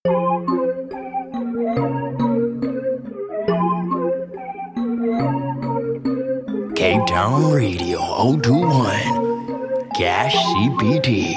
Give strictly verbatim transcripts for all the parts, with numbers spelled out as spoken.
Cape Town Radio oh two one, Cash C P T.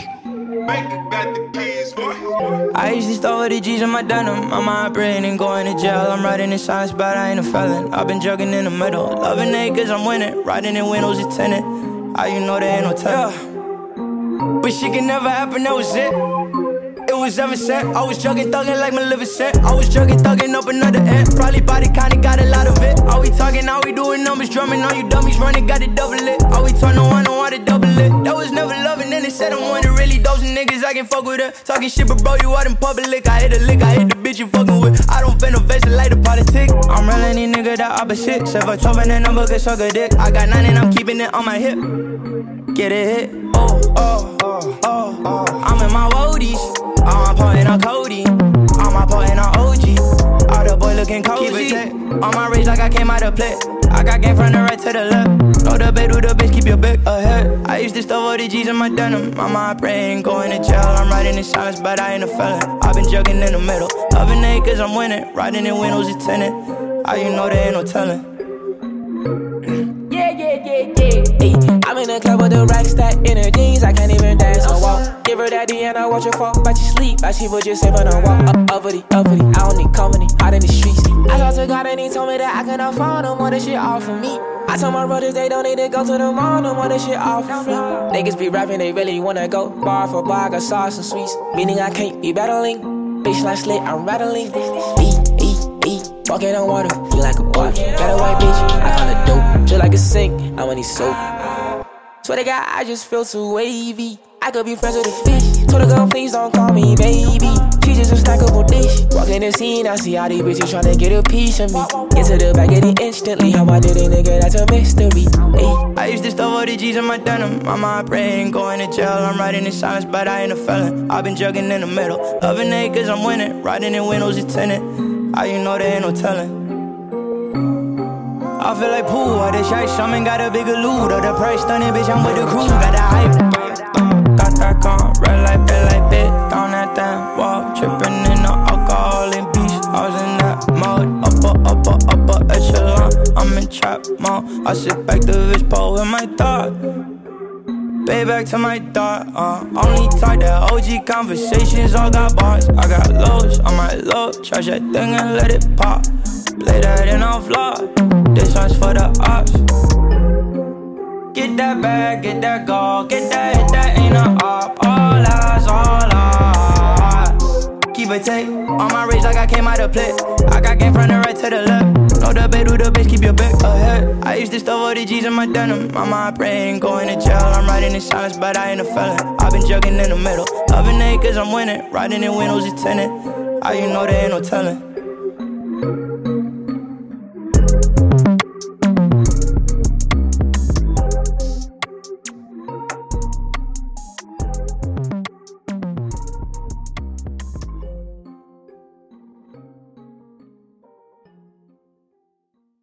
I used to start with the G's in my denim. I'm operating and going to jail. I'm riding in signs, but I ain't a felon. I've been jugging in the middle. Loving it cause I'm winning. Riding in windows is tinted. How you know there ain't no tell? Yeah. But shit can never happen, that was it. It was ever set. I was jugging, thugging like Maleficent. I was jugging, thugging up another end. Probably body kinda got a lot of it. All we talking, now we doing numbers, drumming. All you dummies running, got to double it. All we turn on one, on why to double it. That was never loving, then they said I'm one of really dozing niggas. I can fuck with her. Talking shit, but bro, you out in public. I hit a lick, I hit the bitch you fucking with. I don't bend no vessel like the politic. I'm real any nigga that opposite. Seven for twelve and the number can suck a dick. I got nine and I'm keeping it on my hip. Get it hit. Oh, oh, oh, oh, oh. I'm in my woadies. All my pointin' on Cody, all my pointin' on O G. All the boy looking cozy. Keep it tight. On my rage like I came out of play. I got game from the right to the left. No debate with the bitch, keep your back ahead. I used to stuff all the G's in my denim. Mama, I pray ain't going to jail. I'm riding in silence, but I ain't a felon. I've been jugging in the middle. Loving it cause I'm winning. Riding in windows is tinted. How you know there ain't no telling? Yeah, yeah, yeah, yeah. Hey, I'm in the club with the rack stack in her jeans. I can't even dance or walk. Give her that D and I watch her fall. But you sleep, I see what you say, but I walk up, uppity, uppity. I don't need company, out in the streets. I talked to God and he told me that I can afford no more. This shit all for me. I told my brothers they don't need to go to the mall no more. This shit all for free. Niggas be rapping, they really wanna go bar for bar. I got sauce and sweets, meaning I can't be battling. Bitch like slit, I'm rattling. Eat, eat, eat. Walking on water, feel like a boy. Got a white bitch, I call it dope. Feel like a sink, I want these soap. Swear to God, I just feel too wavy. I could be friends with a fish. Told her girl, please don't call me baby. She just a snackable dish. Walk in the scene, I see all these bitches tryna get a piece of me. Get to the back, get it instantly. How I did it, nigga, that's a mystery. Ay. I used to stuff all the G's in my denim. Mama, I pray ain't going to jail. I'm riding in silence, but I ain't a felon. I've been jugging in the middle. Loving it cause I'm winning. Riding in windows is tinted. How you know there ain't no telling? I feel like pool, all this shit, something got a bigger loot. Or the price stunning, bitch, I'm with the crew. Got that hype. Got that con, red light, red light, bit. Down that damn wall, tripping in the alcohol and beach. I was in that mode, upper, upper, upper echelon. I'm in trap mode. I sit back to this pole with my thought. Pay back to my thought, uh only talk that O G conversations, all got bars. I got lows on my low, charge that thing and let it pop. Play that in off vlog, this one's for the ops. Get that bag, get that gold, get that hit, that ain't a op. All eyes, all eyes. Keep it tight, on my rage like I came out of play. I got game from the right to the left. No debate with the bitch, keep your back ahead. I used to stuff all the G's in my denim. Mama, I pray ain't going to jail. I'm riding in silence, but I ain't a felon. I've been jugging in the middle. Loving it cause I'm winning. Riding in windows is tinted. How you know there ain't no telling?